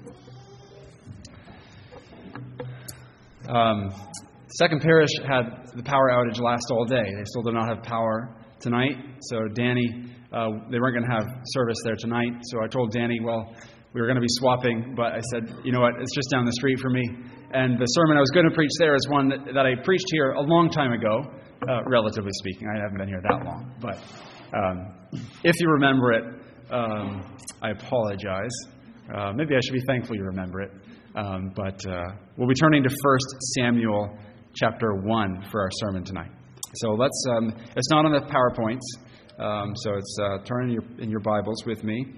Second Parish had the power outage last all day. They still do not have power tonight. So Danny, they weren't going to have service there tonight. So I told Danny, well, we were going to be swapping, but I said, you know what, it's just down the street for me. And the sermon I was going to preach there is one that I preached here a long time ago, relatively speaking. I haven't been here that long. But if you remember it, I apologize. Maybe I should be thankful you remember it. But we'll be turning to 1 Samuel chapter 1 for our sermon tonight. So let's, it's not on the PowerPoints, so it's turn in your Bibles with me.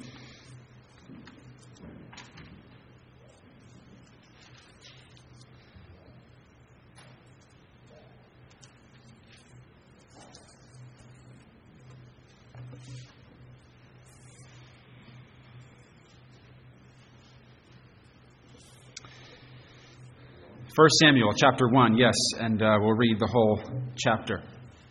First Samuel chapter 1, yes, and we'll read the whole chapter.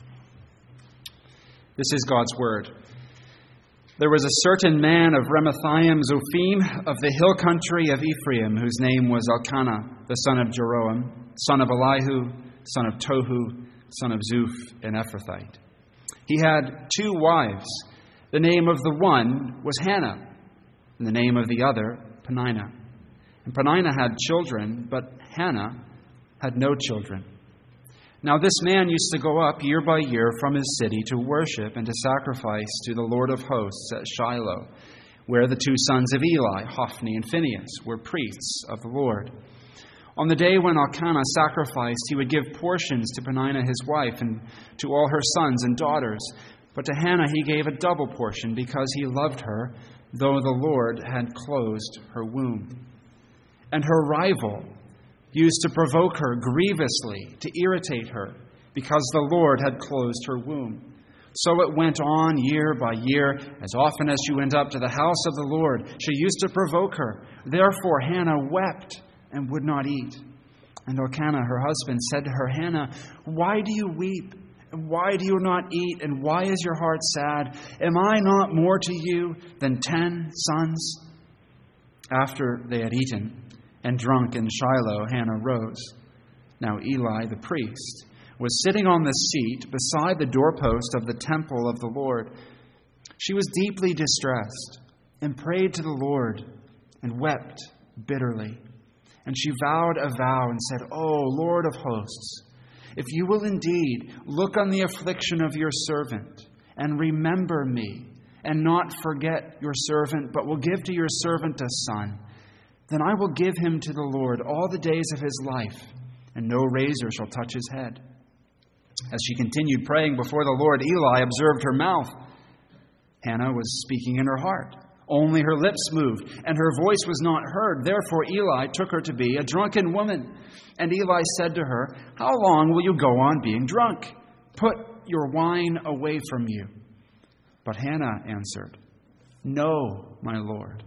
This is God's word. There was a certain man of Ramathaim Zophim of the hill country of Ephraim, whose name was Elkanah, the son of Jeroham, son of Elihu, son of Tohu, son of Zuph, an Ephrathite. He had 2 wives. The name of the one was Hannah, and the name of the other Peninnah. And Peninnah had children, but Hannah had no children. Now this man used to go up year by year from his city to worship and to sacrifice to the Lord of hosts at Shiloh, where the 2 sons of Eli, Hophni and Phinehas, were priests of the Lord. On the day when Elkanah sacrificed, he would give portions to Peninnah his wife and to all her sons and daughters. But to Hannah he gave a double portion because he loved her, though the Lord had closed her womb. And her rival used to provoke her grievously, to irritate her, because the Lord had closed her womb. So it went on year by year. As often as she went up to the house of the Lord, she used to provoke her. Therefore Hannah wept and would not eat. And Elkanah, her husband, said to her, Hannah, why do you weep? And why do you not eat? And why is your heart sad? Am I not more to you than 10 sons? After they had eaten and drunk in Shiloh, Hannah rose. Now Eli the priest was sitting on the seat beside the doorpost of the temple of the Lord. She was deeply distressed and prayed to the Lord and wept bitterly. And she vowed a vow and said, O Lord of hosts, if you will indeed look on the affliction of your servant and remember me and not forget your servant, but will give to your servant a son, then I will give him to the Lord all the days of his life, and no razor shall touch his head. As she continued praying before the Lord, Eli observed her mouth. Hannah was speaking in her heart. Only her lips moved, and her voice was not heard. Therefore Eli took her to be a drunken woman. And Eli said to her, How long will you go on being drunk? Put your wine away from you. But Hannah answered, No, my Lord.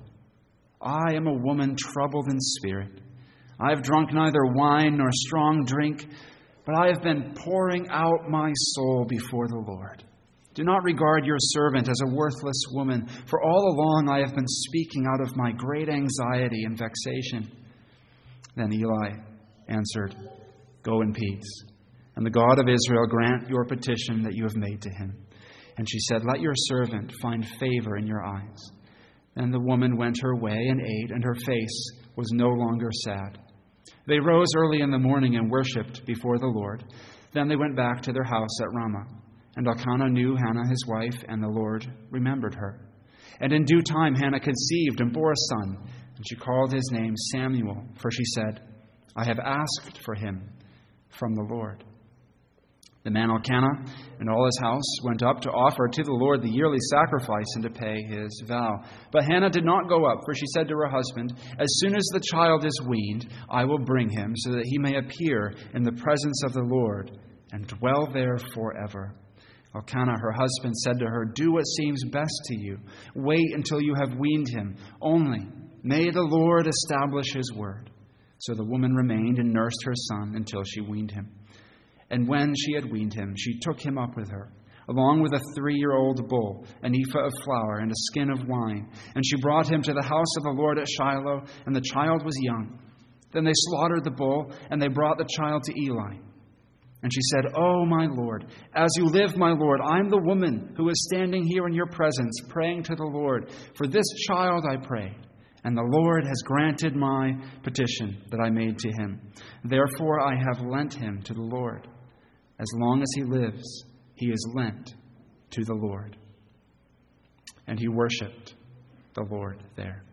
I am a woman troubled in spirit. I have drunk neither wine nor strong drink, but I have been pouring out my soul before the Lord. Do not regard your servant as a worthless woman, for all along I have been speaking out of my great anxiety and vexation. Then Eli answered, Go in peace, and the God of Israel grant your petition that you have made to him. And she said, Let your servant find favor in your eyes. Then the woman went her way and ate, and her face was no longer sad. They rose early in the morning and worshipped before the Lord. Then they went back to their house at Ramah. And Elkanah knew Hannah his wife, and the Lord remembered her. And in due time Hannah conceived and bore a son, and she called his name Samuel, for she said, I have asked for him from the Lord. The man Elkanah and all his house went up to offer to the Lord the yearly sacrifice and to pay his vow. But Hannah did not go up, for she said to her husband, As soon as the child is weaned, I will bring him, so that he may appear in the presence of the Lord and dwell there forever. Elkanah, her husband, said to her, Do what seems best to you. Wait until you have weaned him. Only may the Lord establish his word. So the woman remained and nursed her son until she weaned him. And when she had weaned him, she took him up with her, along with a 3-year-old bull, an ephah of flour, and a skin of wine. And she brought him to the house of the Lord at Shiloh, and the child was young. Then they slaughtered the bull, and they brought the child to Eli. And she said, "Oh, my Lord, as you live, my Lord, I'm the woman who is standing here in your presence, praying to the Lord. For this child I prayed, and the Lord has granted my petition that I made to him. Therefore I have lent him to the Lord. As long as he lives, he is lent to the Lord." And he worshipped the Lord there.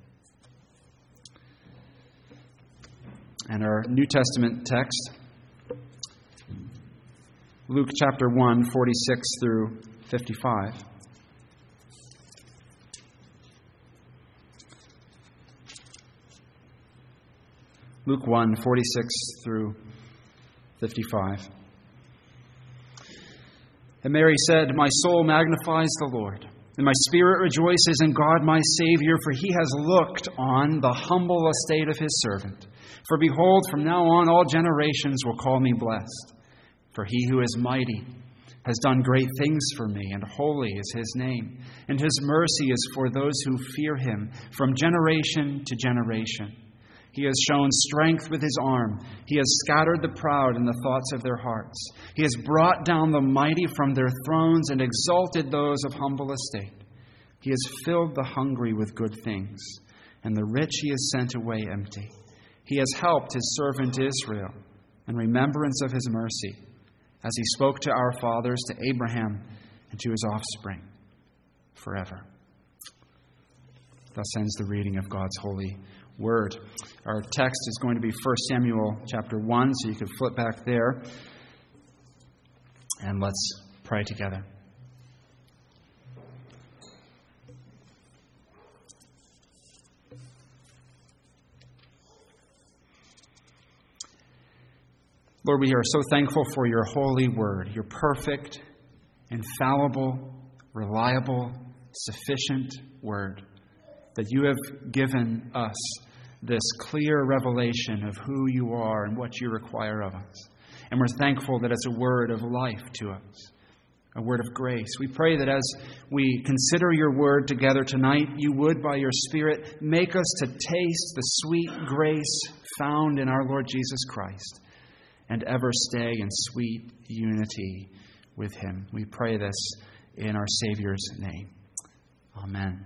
And our New Testament text, Luke chapter 1, 46 through 55. Luke 1, 46 through 55. And Mary said, "My soul magnifies the Lord, and my spirit rejoices in God my Savior, for he has looked on the humble estate of his servant. For behold, from now on all generations will call me blessed. For he who is mighty has done great things for me, and holy is his name. And his mercy is for those who fear him from generation to generation. He has shown strength with his arm. He has scattered the proud in the thoughts of their hearts. He has brought down the mighty from their thrones and exalted those of humble estate. He has filled the hungry with good things, and the rich he has sent away empty. He has helped his servant Israel in remembrance of his mercy, as he spoke to our fathers, to Abraham, and to his offspring forever." Thus ends the reading of God's holy word. Our text is going to be 1 Samuel chapter 1, so you can flip back there. And let's pray together. Lord, we are so thankful for your holy word, your perfect, infallible, reliable, sufficient word, that you have given us this clear revelation of who you are and what you require of us. And we're thankful that it's a word of life to us, a word of grace. We pray that as we consider your word together tonight, you would, by your Spirit, make us to taste the sweet grace found in our Lord Jesus Christ, and ever stay in sweet unity with him. We pray this in our Savior's name. Amen.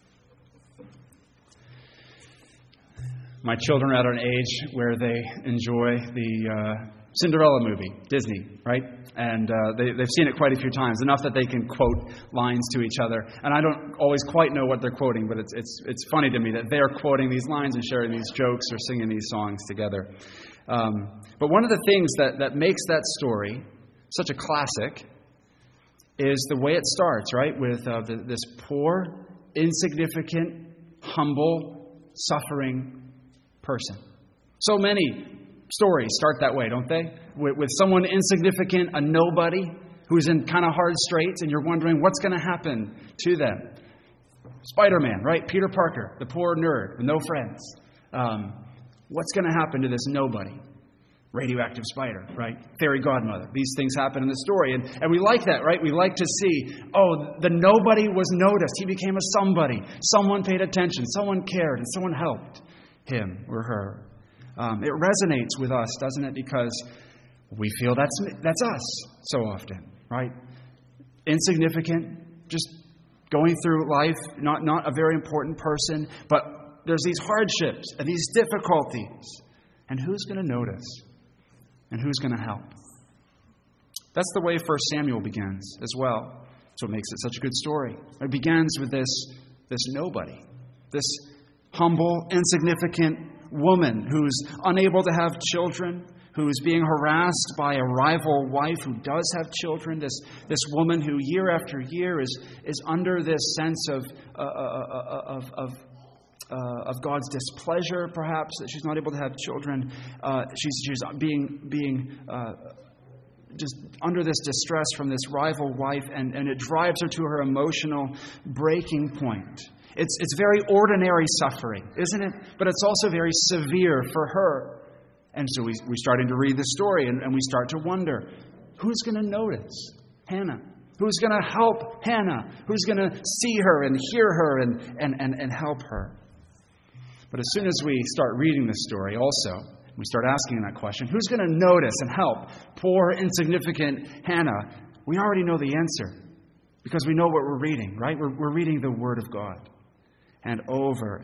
My children are at an age where they enjoy the Cinderella movie, Disney, right? And they've seen it quite a few times, enough that they can quote lines to each other. And I don't always quite know what they're quoting, but it's funny to me that they're quoting these lines and sharing these jokes or singing these songs together. But one of the things that makes that story such a classic is the way it starts, right? With this poor, insignificant, humble, suffering person. So many stories start that way, don't they? With someone insignificant, a nobody, who's in kind of hard straits, and you're wondering what's going to happen to them. Spider-Man, right? Peter Parker, the poor nerd with no friends. What's going to happen to this nobody? Radioactive spider, right? Fairy godmother. These things happen in the story. And we like that, right? We like to see, the nobody was noticed. He became a somebody. Someone paid attention. Someone cared. And someone helped him or her. It resonates with us, doesn't it? Because we feel that's us so often, right? Insignificant, just going through life, not a very important person, but there's these hardships and these difficulties. And who's going to notice? And who's going to help? That's the way 1 Samuel begins as well. That's what makes it such a good story. It begins with this nobody, this humble, insignificant woman who's unable to have children, who's being harassed by a rival wife who does have children. This woman who year after year is under this sense of God's displeasure, perhaps, that she's not able to have children. She's being just under this distress from this rival wife, and it drives her to her emotional breaking point. It's very ordinary suffering, isn't it? But it's also very severe for her. And so we're starting to read the story, and we start to wonder, who's going to notice Hannah? Who's going to help Hannah? Who's going to see her and hear her and help her? But as soon as we start reading this story also, we start asking that question, who's going to notice and help poor, insignificant Hannah? We already know the answer because we know what we're reading, right? We're reading the Word of God. And over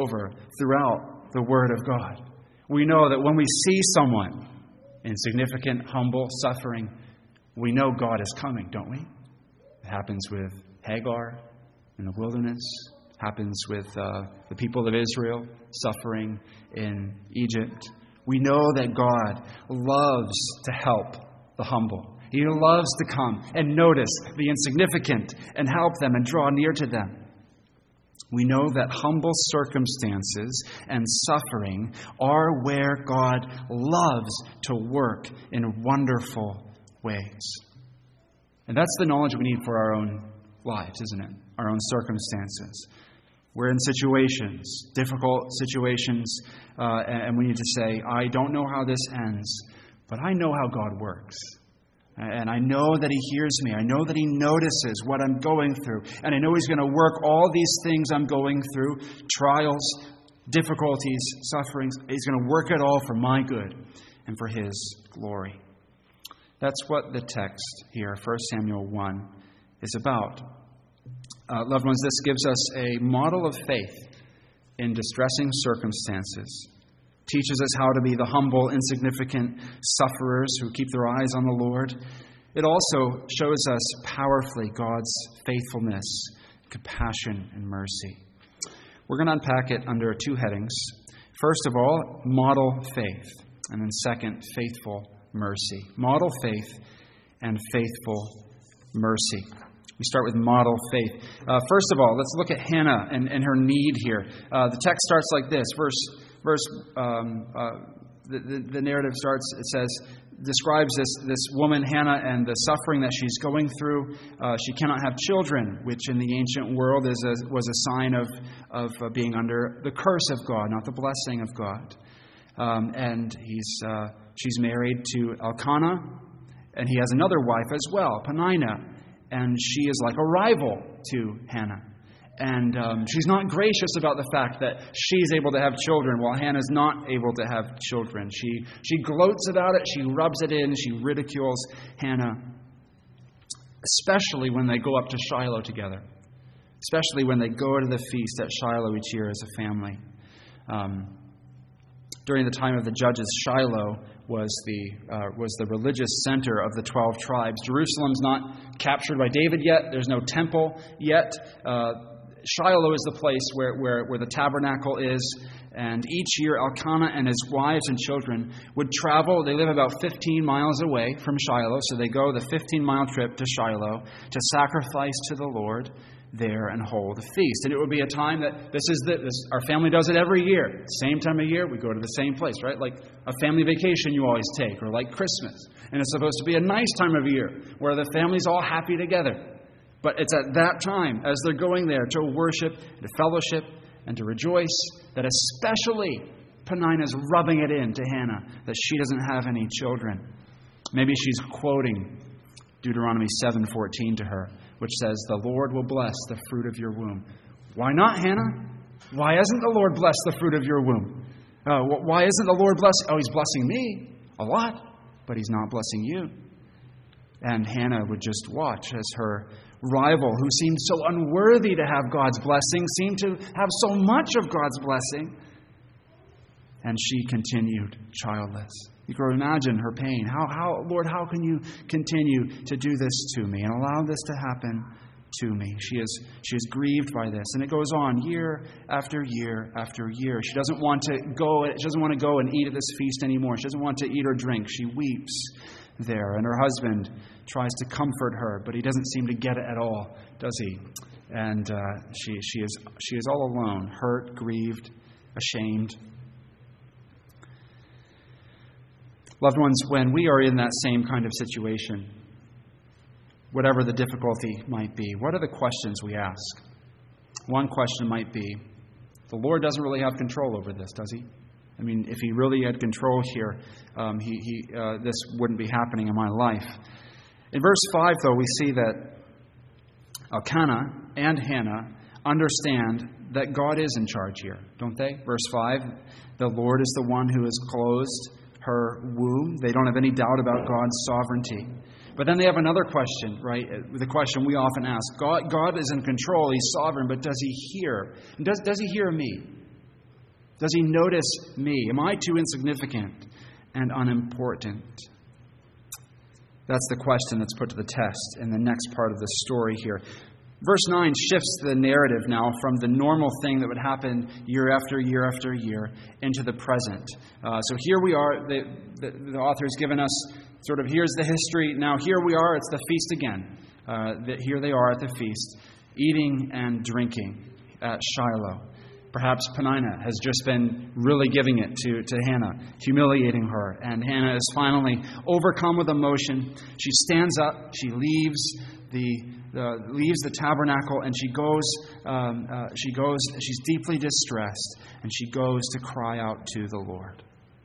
throughout the Word of God, we know that when we see someone insignificant, humble, suffering, we know God is coming, don't we? It happens with Hagar in the wilderness. It happens with the people of Israel suffering in Egypt. We know that God loves to help the humble. He loves to come and notice the insignificant and help them and draw near to them. We know that humble circumstances and suffering are where God loves to work in wonderful ways. And that's the knowledge we need for our own lives, isn't it? Our own circumstances. We're in situations, difficult situations, and we need to say, I don't know how this ends, but I know how God works. And I know that He hears me. I know that He notices what I'm going through. And I know He's going to work all these things I'm going through, trials, difficulties, sufferings. He's going to work it all for my good and for His glory. That's what the text here, 1 Samuel 1, is about. Loved ones, this gives us a model of faith in distressing circumstances. Teaches us how to be the humble, insignificant sufferers who keep their eyes on the Lord. It also shows us powerfully God's faithfulness, compassion, and mercy. We're going to unpack it under two headings. First of all, model faith. And then second, faithful mercy. Model faith and faithful mercy. We start with model faith. First of all, let's look at Hannah and her need here. The text starts like this. The narrative starts, describes this woman, Hannah, and the suffering that she's going through. She cannot have children, which in the ancient world was a sign of being under the curse of God, not the blessing of God. And she's married to Elkanah, and he has another wife as well, Peninnah, and she is like a rival to Hannah. And she's not gracious about the fact that she's able to have children while Hannah's not able to have children. She gloats about it, she rubs it in, she ridicules Hannah, especially when they go up to Shiloh together, especially when they go to the feast at Shiloh each year as a family. During the time of the judges, Shiloh was the religious center of the 12 tribes. Jerusalem's not captured by David yet. There's no temple yet. Shiloh is the place where the tabernacle is. And each year, Elkanah and his wives and children would travel. They live about 15 miles away from Shiloh. So they go the 15-mile trip to Shiloh to sacrifice to the Lord there and hold a feast. And it would be a time that our family does it every year. Same time of year, we go to the same place, right? Like a family vacation you always take, or like Christmas. And it's supposed to be a nice time of year where the family's all happy together. But it's at that time, as they're going there to worship, to fellowship, and to rejoice, that especially Peninnah's rubbing it in to Hannah that she doesn't have any children. Maybe she's quoting Deuteronomy 7:14 to her, which says, "The Lord will bless the fruit of your womb." Why not, Hannah? Why hasn't the Lord blessed the fruit of your womb? Why isn't the Lord blessing? Oh, He's blessing me a lot, but He's not blessing you. And Hannah would just watch as her rival, who seemed so unworthy to have God's blessing, seemed to have so much of God's blessing. And she continued childless. You can imagine her pain. Lord, how can you continue to do this to me and allow this to happen to me? She is grieved by this. And it goes on year after year after year. She doesn't want to go and eat at this feast anymore. She doesn't want to eat or drink. She weeps there. And her husband tries to comfort her, but he doesn't seem to get it at all, does he? And she is all alone, hurt, grieved, ashamed. Loved ones, when we are in that same kind of situation, whatever the difficulty might be, what are the questions we ask? One question might be, the Lord doesn't really have control over this, does He? I mean, if He really had control here, this wouldn't be happening in my life. In verse 5, though, we see that Elkanah and Hannah understand that God is in charge here, don't they? Verse 5, the Lord is the one who has closed her womb. They don't have any doubt about God's sovereignty. But then they have another question, right? The question we often ask. God is in control. He's sovereign, but does he hear? Does he hear me? Does he notice me? Am I too insignificant and unimportant? That's the question that's put to the test in the next part of the story here. Verse 9 shifts the narrative now from the normal thing that would happen year after year after year into the present. So here we are. The author's given us sort of, here's the history. Now here we are. It's the feast again. Here they are at the feast, eating and drinking at Shiloh. Perhaps Peninnah has just been really giving it to Hannah, humiliating her. And Hannah is finally overcome with emotion. She stands up. She leaves the tabernacle, and she goes. She's deeply distressed, and she goes to cry out to the Lord.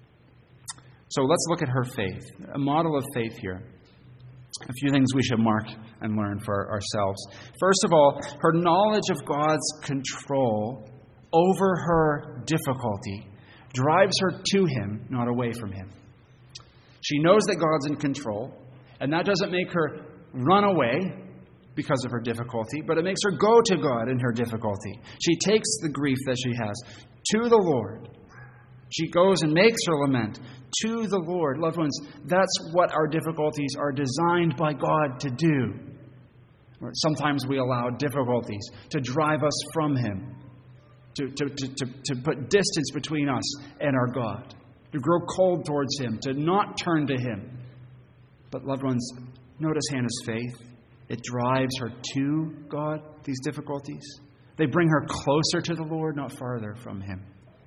So let's look at her faith, a model of faith here. A few things we should mark and learn for ourselves. First of all, her knowledge of God's control over her difficulty drives her to him, not away from him. She knows that God's in control, and that doesn't make her run away because of her difficulty, but it makes her go to God in her difficulty. She takes the grief that she has to the Lord. She goes and makes her lament to the Lord. Loved ones, that's what our difficulties are designed by God to do. Sometimes we allow difficulties to drive us from him, to put distance between us and our God, to grow cold towards him, to not turn to him. But loved ones, notice Hannah's faith. It drives her to God, these difficulties. They bring her closer to the Lord, not farther from him.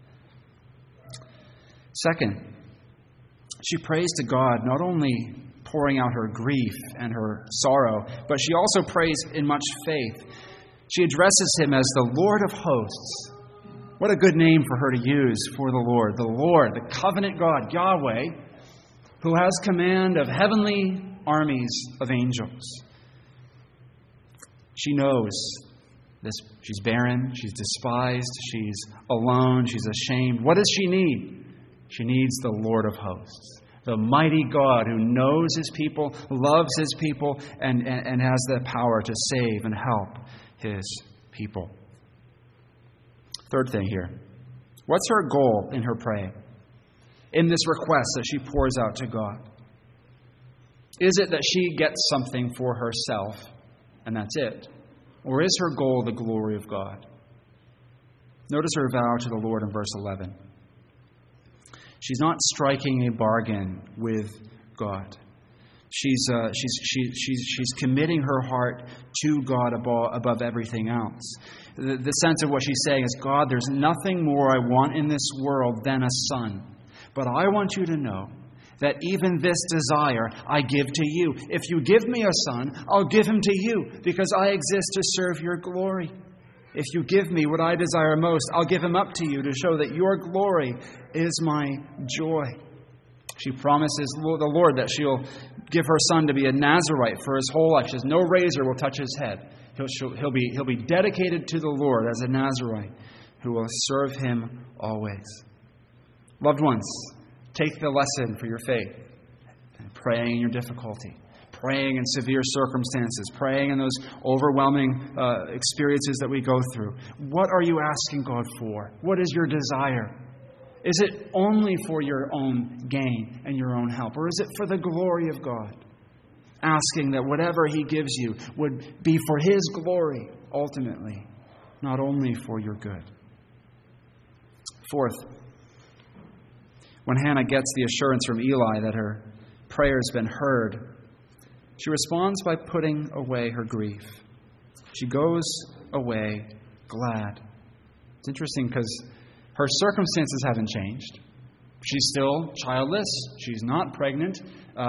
Second, she prays to God, not only pouring out her grief and her sorrow, but she also prays in much faith. She addresses him as the Lord of hosts. What a good name for her to use for the Lord. The Lord, the covenant God, Yahweh, who has command of heavenly armies of angels. She knows this. She's barren, she's despised, she's alone, she's ashamed. What does she need? She needs the Lord of hosts, the mighty God who knows his people, loves his people, and has the power to save and help his people. Third thing here. What's her goal in her praying? In this request that she pours out to God? Is it that she gets something for herself and that's it? Or is her goal the glory of God? Notice her vow to the Lord in verse 11. She's not striking a bargain with God. She's committing her heart to God above everything else. The sense of what she's saying is, God, there's nothing more I want in this world than a son. But I want you to know that even this desire I give to you. If you give me a son, I'll give him to you because I exist to serve your glory. If you give me what I desire most, I'll give him up to you to show that your glory is my joy. She promises the Lord that she'll give her son to be a Nazirite for his whole life. She says, no razor will touch his head. He'll be dedicated to the Lord as a Nazirite who will serve him always. Loved ones, take the lesson for your faith. Praying in your difficulty. Praying in severe circumstances. Praying in those overwhelming experiences that we go through. What are you asking God for? What is your desire? Is it only for your own gain and your own help? Or is it for the glory of God? Asking that whatever he gives you would be for his glory, ultimately, not only for your good. Fourth, when Hannah gets the assurance from Eli that her prayer's been heard, she responds by putting away her grief. She goes away glad. It's interesting because her circumstances haven't changed. She's still childless. She's not pregnant.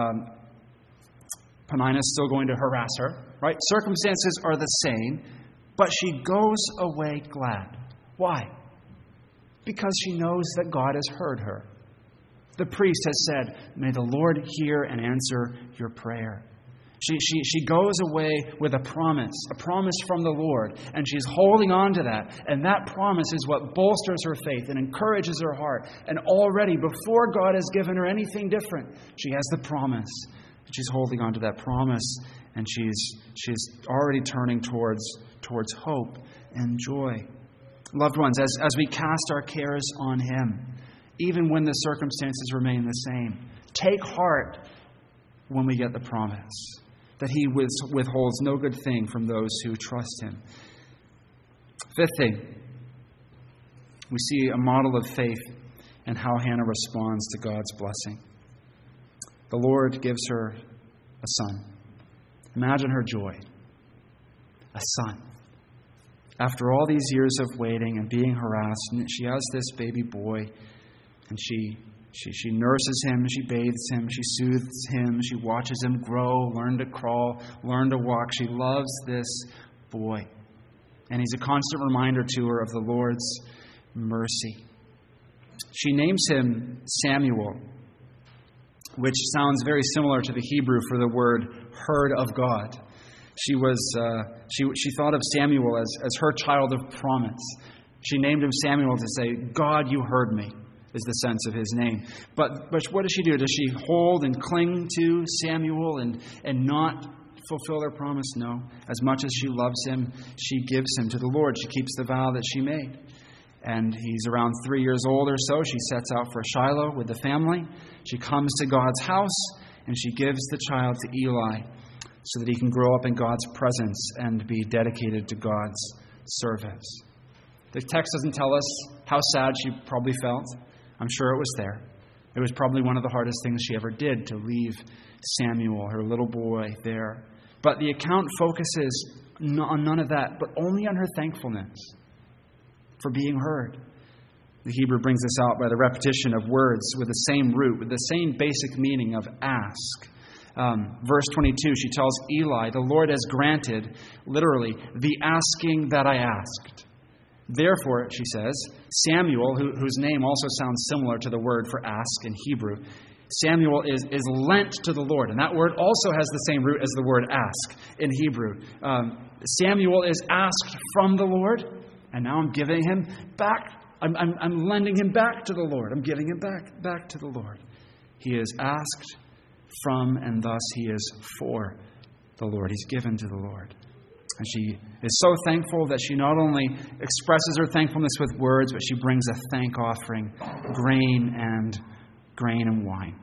Peninnah's still going to harass her. Right? Circumstances are the same, but she goes away glad. Why? Because she knows that God has heard her. The priest has said, may the Lord hear and answer your prayer. She goes away with a promise from the Lord, and she's holding on to that. And that promise is what bolsters her faith and encourages her heart. And already, before God has given her anything different, she has the promise. And she's holding on to that promise, and she's already turning towards hope and joy. Loved ones, as we cast our cares on Him, even when the circumstances remain the same, take heart when we get the promise that He withholds no good thing from those who trust Him. Fifth thing, we see a model of faith and how Hannah responds to God's blessing. The Lord gives her a son. Imagine her joy. A son. After all these years of waiting and being harassed, she has this baby boy, and she nurses him, she bathes him, she soothes him, she watches him grow, learn to crawl, learn to walk. She loves this boy. And he's a constant reminder to her of the Lord's mercy. She names him Samuel, which sounds very similar to the Hebrew for the word heard of God. She thought of Samuel as her child of promise. She named him Samuel to say, God, you heard me, is the sense of his name. But what does she do? Does she hold and cling to Samuel and not fulfill her promise? No. As much as she loves him, she gives him to the Lord. She keeps the vow that she made. And he's around 3 years old or so. She sets out for Shiloh with the family. She comes to God's house, and she gives the child to Eli so that he can grow up in God's presence and be dedicated to God's service. The text doesn't tell us how sad she probably felt. I'm sure it was there. It was probably one of the hardest things she ever did, to leave Samuel, her little boy, there. But the account focuses on none of that, but only on her thankfulness for being heard. The Hebrew brings this out by the repetition of words with the same root, with the same basic meaning of ask. Verse 22, she tells Eli, the Lord has granted, literally, the asking that I asked. Therefore, she says, Samuel, whose name also sounds similar to the word for ask in Hebrew, Samuel is lent to the Lord. And that word also has the same root as the word ask in Hebrew. Samuel is asked from the Lord, and now I'm giving him back. I'm lending him back to the Lord. I'm giving him back to the Lord. He is asked from, and thus he is for the Lord. He's given to the Lord. And she is so thankful that she not only expresses her thankfulness with words, but she brings a thank offering, grain and wine.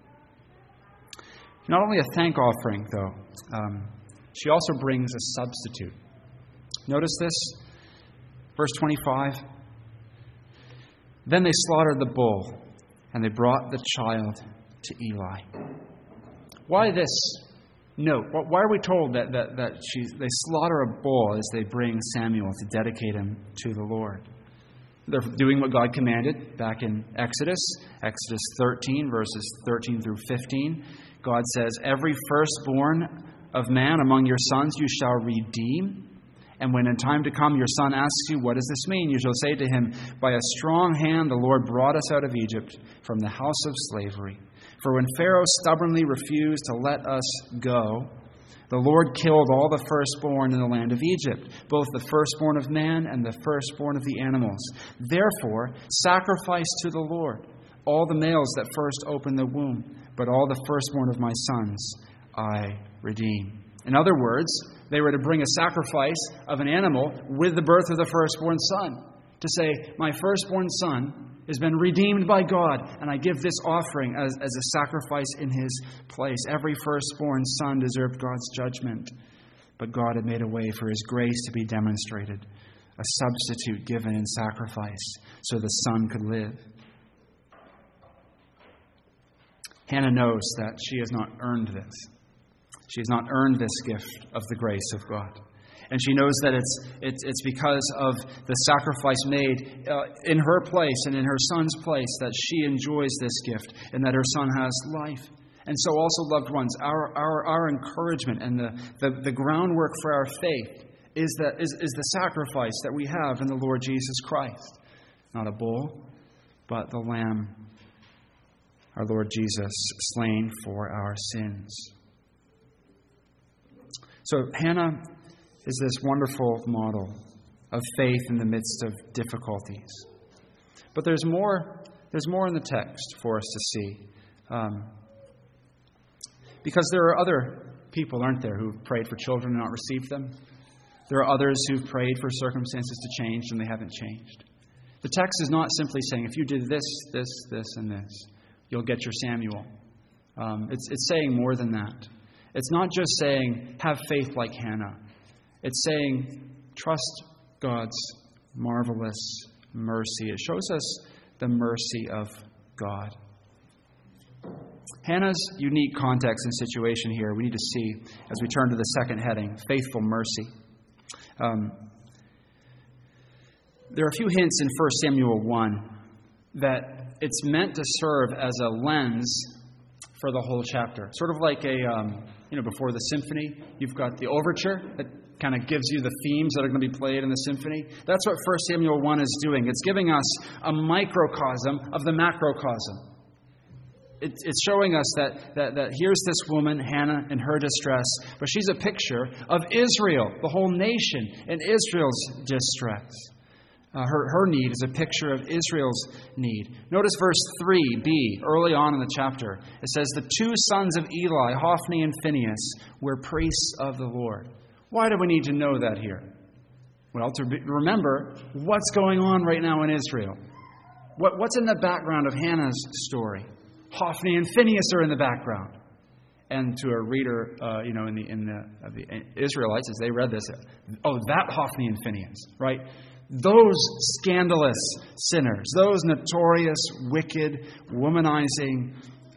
Not only a thank offering, though, she also brings a substitute. Notice this, verse 25. Then they slaughtered the bull, and they brought the child to Eli. Why this note? Why are we told that they slaughter a bull as they bring Samuel to dedicate him to the Lord? They're doing what God commanded back in Exodus 13, verses 13 through 15. God says, every firstborn of man among your sons you shall redeem. And when in time to come your son asks you, what does this mean? You shall say to him, by a strong hand the Lord brought us out of Egypt from the house of slavery. For when Pharaoh stubbornly refused to let us go, the Lord killed all the firstborn in the land of Egypt, both the firstborn of man and the firstborn of the animals. Therefore, sacrifice to the Lord all the males that first open the womb, but all the firstborn of my sons I redeem. In other words, they were to bring a sacrifice of an animal with the birth of the firstborn son, to say, my firstborn son has been redeemed by God, and I give this offering as a sacrifice in his place. Every firstborn son deserved God's judgment, but God had made a way for his grace to be demonstrated, a substitute given in sacrifice so the son could live. Hannah knows that she has not earned this. She has not earned this gift of the grace of God. And she knows that it's because of the sacrifice made in her place and in her son's place that she enjoys this gift and that her son has life. And so also, loved ones, our encouragement and the groundwork for our faith is the sacrifice that we have in the Lord Jesus Christ. Not a bull, but the Lamb, our Lord Jesus, slain for our sins. So Hannah is this wonderful model of faith in the midst of difficulties. But there's more in the text for us to see. Because there are other people, aren't there, who've prayed for children and not received them. There are others who've prayed for circumstances to change and they haven't changed. The text is not simply saying, if you did this, this, this, and this, you'll get your Samuel. It's saying more than that. It's not just saying, have faith like Hannah. It's saying, trust God's marvelous mercy. It shows us the mercy of God. Hannah's unique context and situation here we need to see as we turn to the second heading, faithful mercy. There are a few hints in 1 Samuel 1 that it's meant to serve as a lens for the whole chapter. Sort of like before the symphony, you've got the overture that kind of gives you the themes that are going to be played in the symphony. That's what 1 Samuel 1 is doing. It's giving us a microcosm of the macrocosm. It's showing us that here's this woman, Hannah, in her distress, but she's a picture of Israel, the whole nation, in Israel's distress. Her need is a picture of Israel's need. Notice verse 3b, early on in the chapter. It says, the two sons of Eli, Hophni and Phinehas, were priests of the Lord. Why do we need to know that here? Well, to remember what's going on right now in Israel. What's in the background of Hannah's story? Hophni and Phinehas are in the background. And to a reader, in the Israelites, as they read this, that Hophni and Phinehas, right? Those scandalous sinners, those notorious, wicked, womanizing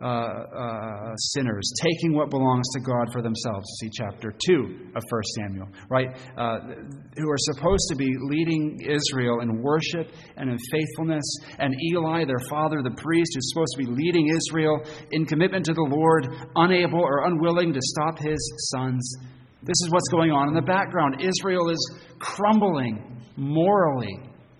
sinners, taking what belongs to God for themselves. See chapter 2 of 1 Samuel, right? Who are supposed to be leading Israel in worship and in faithfulness. And Eli, their father, the priest, who's supposed to be leading Israel in commitment to the Lord, unable or unwilling to stop his sons. This is what's going on in the background. Israel is crumbling morally.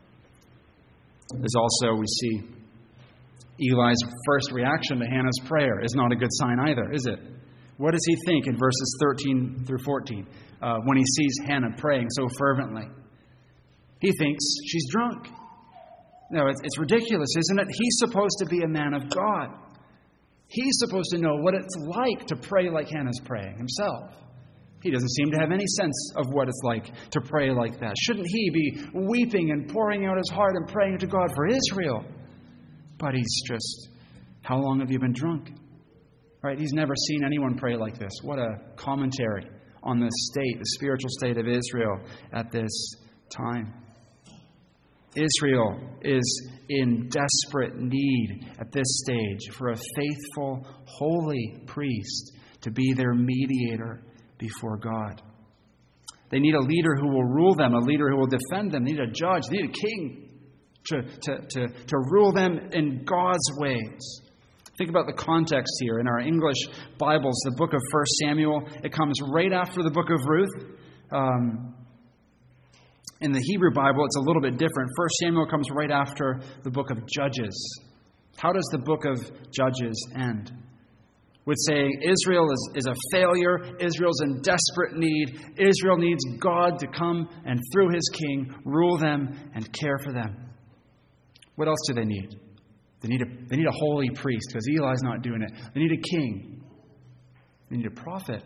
There's also, we see, Eli's first reaction to Hannah's prayer is not a good sign either, is it? What does he think in verses 13 through 14 when he sees Hannah praying so fervently? He thinks she's drunk. No, it's ridiculous, isn't it? He's supposed to be a man of God. He's supposed to know what it's like to pray like Hannah's praying himself. He doesn't seem to have any sense of what it's like to pray like that. Shouldn't he be weeping and pouring out his heart and praying to God for Israel? But he's just, how long have you been drunk? Right? He's never seen anyone pray like this. What a commentary on the spiritual state of Israel at this time. Israel is in desperate need at this stage for a faithful, holy priest to be their mediator before God. They need a leader who will rule them, a leader who will defend them. They need a judge. They need a king to rule them in God's ways. Think about the context here. In our English Bibles, the book of 1 Samuel, it comes right after the book of Ruth. In the Hebrew Bible, it's a little bit different. 1 Samuel comes right after the book of Judges. How does the book of Judges end? With saying Israel is a failure. Israel's in desperate need. Israel needs God to come and through his king rule them and care for them. What else do they need? They need a holy priest because Eli's not doing it. They need a king. They need a prophet.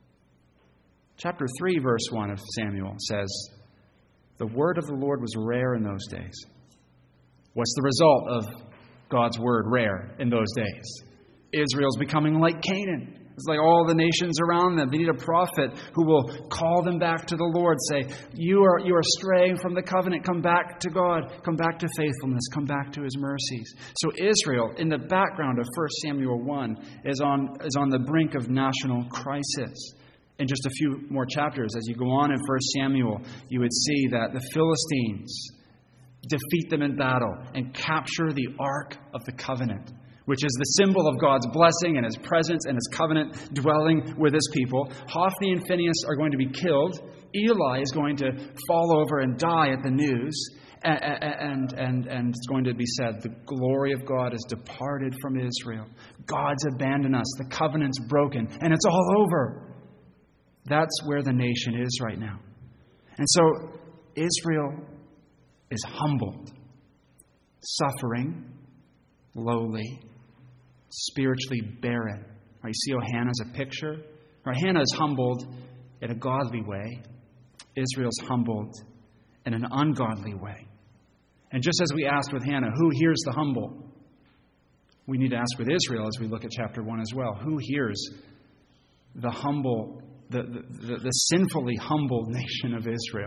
Chapter 3, verse 1 of Samuel says, the word of the Lord was rare in those days. What's the result of God's word rare in those days? Israel's becoming like Canaan. It's like all the nations around them. They need a prophet who will call them back to the Lord. Say, you are straying from the covenant. Come back to God. Come back to faithfulness. Come back to his mercies. So Israel, in the background of 1 Samuel 1, is on the brink of national crisis. In just a few more chapters, as you go on in 1 Samuel, you would see that the Philistines defeat them in battle and capture the Ark of the Covenant, which is the symbol of God's blessing and his presence and his covenant dwelling with his people. Hophni and Phinehas are going to be killed. Eli is going to fall over and die at the news. And it's going to be said, the glory of God has departed from Israel. God's abandoned us. The covenant's broken. And it's all over. That's where the nation is right now. And so Israel is humbled, suffering, lowly, spiritually barren. Right, you see how Hannah's a picture? Right, Hannah is humbled in a godly way. Israel's humbled in an ungodly way. And just as we asked with Hannah, who hears the humble? We need to ask with Israel as we look at chapter 1 as well. Who hears the humble, the sinfully humbled nation of Israel?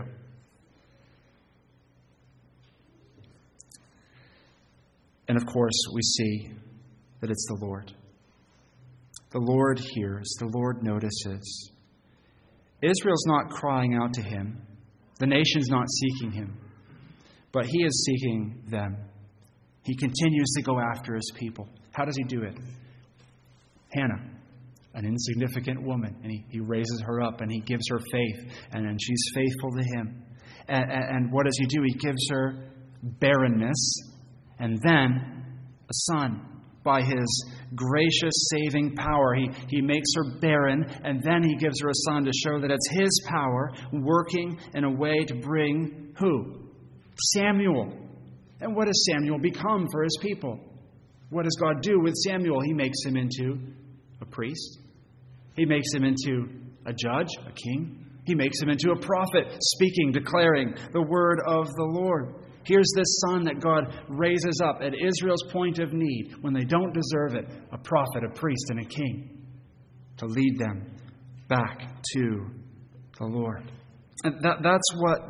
And of course, we see that it's the Lord. The Lord hears. The Lord notices. Israel's not crying out to Him. The nation's not seeking Him. But He is seeking them. He continues to go after His people. How does He do it? Hannah, an insignificant woman, and He raises her up and He gives her faith, and then she's faithful to Him. And what does He do? He gives her barrenness and then a son. By His gracious saving power, He makes her barren, and then He gives her a son to show that it's His power working in a way to bring who? Samuel. And what does Samuel become for His people? What does God do with Samuel? He makes him into a priest. He makes him into a judge, a king. He makes him into a prophet, speaking, declaring the word of the Lord. Here's this son that God raises up at Israel's point of need, when they don't deserve it, a prophet, a priest, and a king, to lead them back to the Lord. And that's what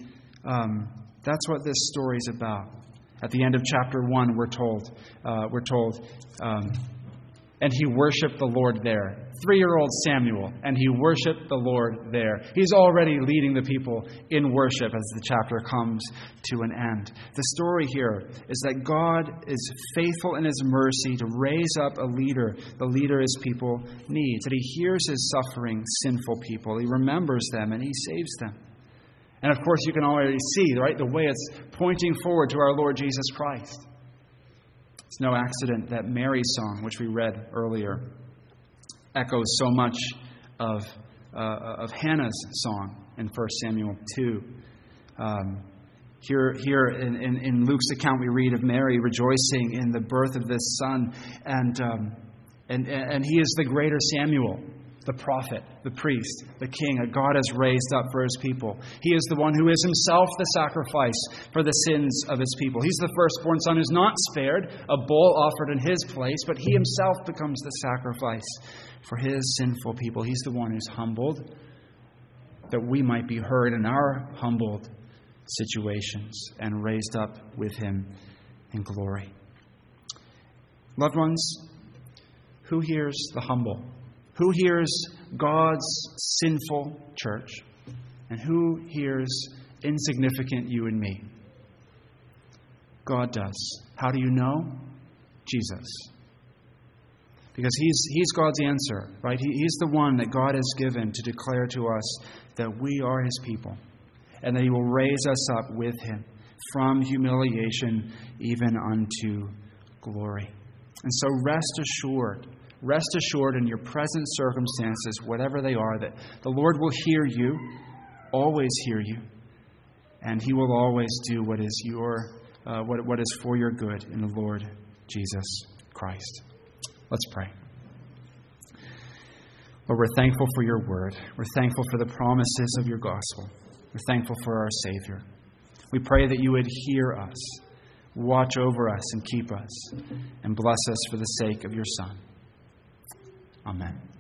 this story is about. At the end of chapter 1, we're told, and he worshipped the Lord there. 3-year-old Samuel, and he worshipped the Lord there. He's already leading the people in worship as the chapter comes to an end. The story here is that God is faithful in His mercy to raise up a leader, the leader His people need. That He hears His suffering, sinful people. He remembers them, and He saves them. And of course, you can already see, right, the way it's pointing forward to our Lord Jesus Christ. It's no accident that Mary's song, which we read earlier, echoes so much of Hannah's song in 1 Samuel 2. Here in Luke's account, we read of Mary rejoicing in the birth of this son, and he is the greater Samuel, the prophet, the priest, the king that God has raised up for His people. He is the one who is Himself the sacrifice for the sins of His people. He's the firstborn son who's not spared, a bull offered in His place, but He Himself becomes the sacrifice for His sinful people. He's the one who's humbled, that we might be heard in our humbled situations and raised up with Him in glory. Loved ones, who hears the humble? Who hears God's sinful church? And who hears insignificant you and me? God does. How do you know? Jesus. Because He's God's answer, right? He's the one that God has given to declare to us that we are His people, and that He will raise us up with Him from humiliation even unto glory. And so rest assured in your present circumstances, whatever they are, that the Lord will hear you, always hear you, and He will always do what is what is for your good in the Lord Jesus Christ. Let's pray. Lord, we're thankful for your word. We're thankful for the promises of your gospel. We're thankful for our Savior. We pray that you would hear us, watch over us, and keep us, and bless us for the sake of your Son. Amen.